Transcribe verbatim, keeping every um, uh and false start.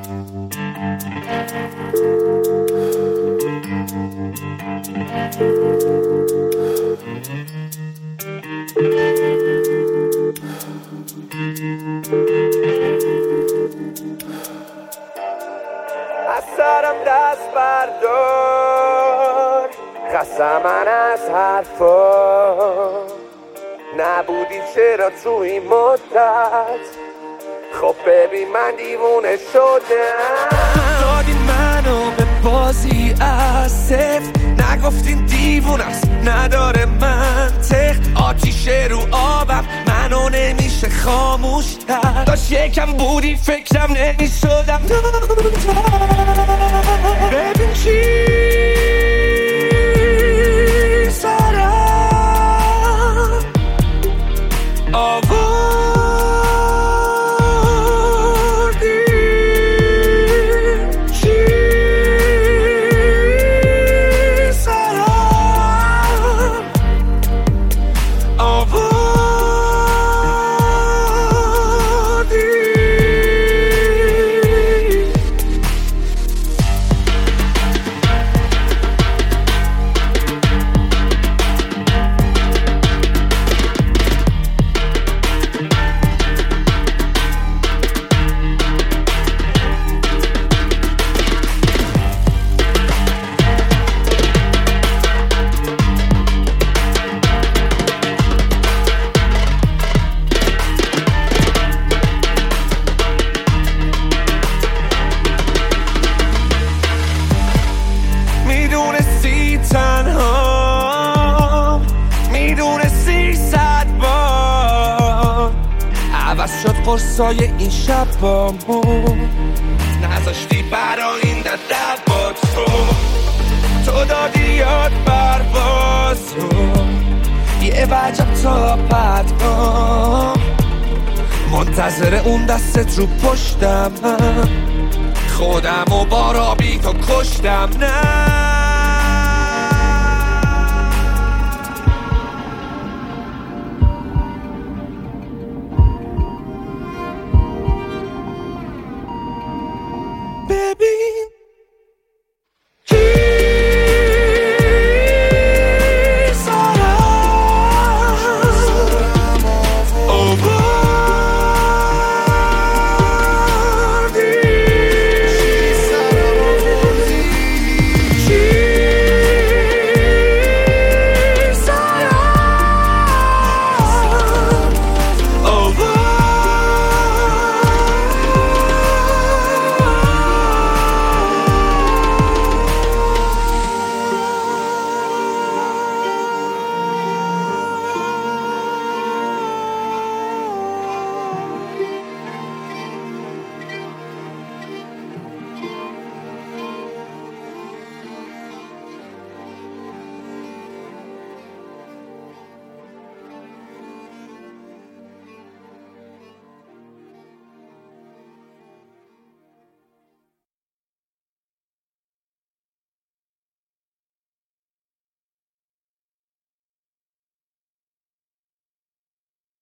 از سرم دست بردار، خستم من از حرفا. نبودی چرا تو این مدت؟ خب ببین من دیوونه شدم. دادین منو به بازی از صفر، نگفتین دیوونه است نداره منطق. آتیش رو آبم منو نمیشه خاموش کرد. داشت یکم بودی فکرم نمیشدم. ببین چی سرم آوردی، چی سرم آوردی. میدونستی تنها، میدونستی صد بار عوض شد قرصای این شبامون. نذاشتی برای این دردت با تو، تو دادی یاد پروازو. یه وجب تا پدگام منتظر اون دستت رو پشتم. خودم و بارا بی تو کشتم. نه